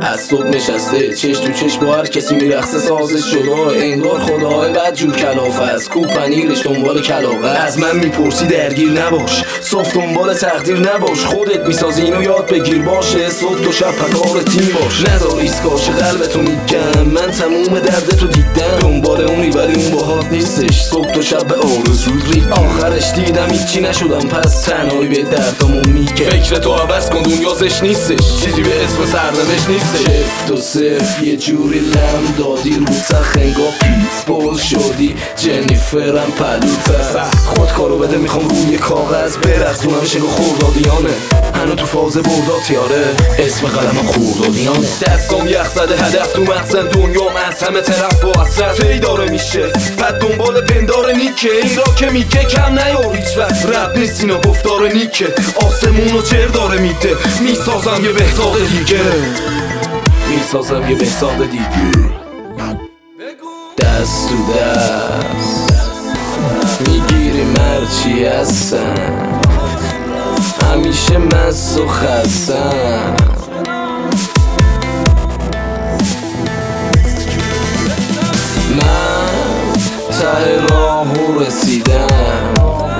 از صبح نشسته چش تو چش با هر کسی میرقصه سازش شده، انگار خداهای بد جور کلافه است، کو پنیرش دنبال کلاغه. از من میپرسی درگیر نباش، صبح دنبال تقدیر نباش، خودت میسازی اینو یاد بگیر، باشه صبح تو شب پکار تیم باش. نذار ایسکاش قلبتو میگم، من تموم دردتو دیدم، دنبال اونی ولی اون باهات نیستش، صبح تو شب به آرزوت ری. آخرش دیدم هیچی نشدم، پس تنهایی به دردامو میگه. فکر تو عوض کن، دنیا زش نیستش، چیزی به اسم سرنوشت نیستش. شفت و صرف یه جوری لم دادی رو تخت، انگار پیتبول شدی جنیفرم پلوتر. خودکارو بده میخوام روی کاغذ برقصونم شنگو خوردادیانه، هنو تو فاز بردات یاره، اسم قلمم خوردادیانه. دستام یخ زده هدف تو مقصد، دنیام از همه طرف با اصرت هی داره میشه، بعد دنبال پندار نیکه، این را که میگه کم نیار هیچ وقت، رب نیست اینا گفتار نیکه، آسمونو چر داره میده، میسازم یه بهزاد دیگه، میسازم یه بهزاد دیگه. دست تو دست میگیری مرچی هستم، همیشه مست و خستم، من ته راهو رسیدم،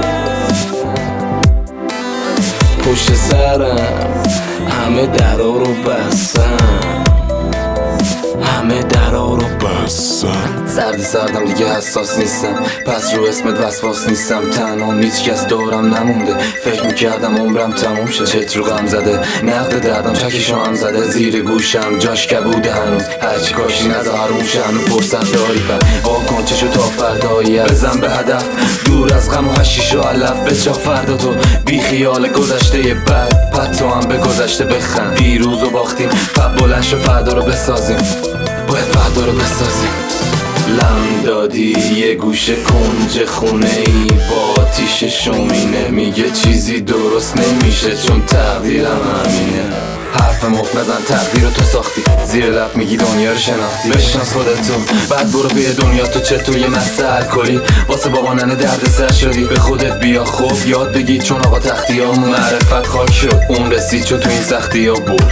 پشت سرم همه درا رو بستم، همه درا رو بستم. سردم دیگه حساس نیستم، پس رو اسمت وسواس نیستم، تنها هیچ کس دورم نمونده، فکر میکردم عمرم تموم شه، چت رو غم زده نقد دردم چکیشو هم زده، زیر گوشم جاش کبوده هنوز، هرچی کاشی نظر اون شنو فرصت داری پر واکن چشو تا فردایی، بزن به هدف دور از غم و هشیش و علف، بچا فردا تو بی خیال گذشته بد، پد تو هم به گذشته بخند، دیروز و باختیم پد بلند شو فردا رو بسازیم، باید فردا رو بسازیم. لم دادی یه گوشه کنج خونه ای با آتیش شومینه، میگه چیزی درست نمیشه چون تقدیرم همینه، حرف مفت نزن تقدیر رو تو ساختی، زیر لب میگی دنیا رو شناختی، بشناس خودتو بعد برو به دنیا تو چطور یه مسته الکلی، واسه بابا ننه درد سر شدی، به خودت بیا خوب یاد بگی چون آقا تختی ها معرفت خاک شد، اون رسید چون تو این سختی ها برد.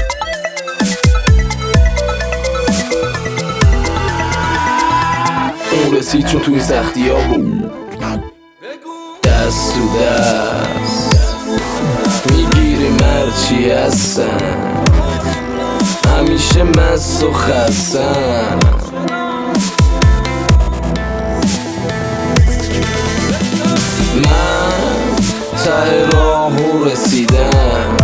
رسید چون توی سختی ها بود. دست تو دست میگیری مرچی هستم، همیشه مست و خستم، من ته راهو رسیدم،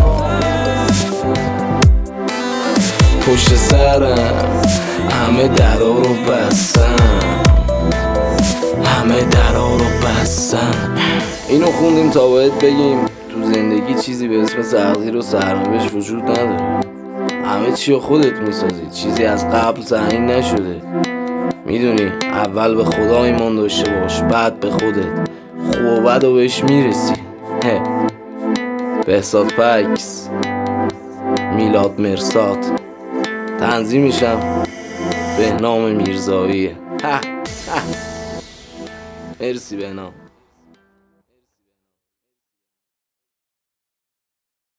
پشت سرم همه درا رو بستم، همه درا رو بستم. اینو خوندیم تا باید بگیم تو زندگی چیزی به اسم تقدیر و سرنوشت وجود نداره، همه چی رو خودت میسازی، چیزی از قبل تعیین نشده، میدونی اول به خدا ایمان داشته باش، بعد به خودت، خوب و بد و بهش میرسی. بهزاد پکس، میلاد مرساد، تنظیمشم بهنام میرزاییه. مرسی بهنام.